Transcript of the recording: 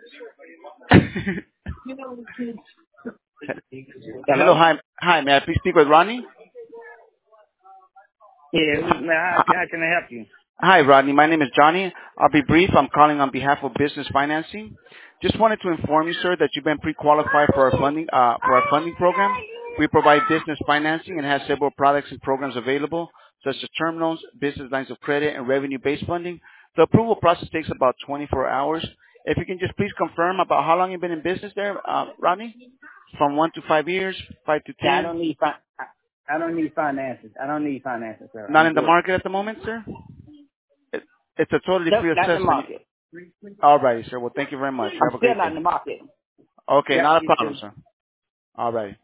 Hello, Hello? hi. May I please speak with Ronnie? Yeah, how can I help you? Hi, Rodney. My name is Johnny. I'll be brief. I'm calling on behalf of Business Financing. Just wanted to inform you, sir, that you've been pre-qualified for our funding program. We provide business financing and have several products and programs available, such as term loans, business lines of credit, and revenue-based funding. The approval process takes about 24 hours. If you can just please confirm about how long you've been in business there, Rodney? From 1 to 5 years, 5 to Yeah, 10? I don't need finances. I don't need finances, sir. Not I'm in the good. market at the moment, sir? It, it's a totally Nope, free not in the assessment. market. All righty, sir. Well, thank you very much. I'm Have a still great not in day. the market. Okay, Yep, not a you problem, too. sir. All righty.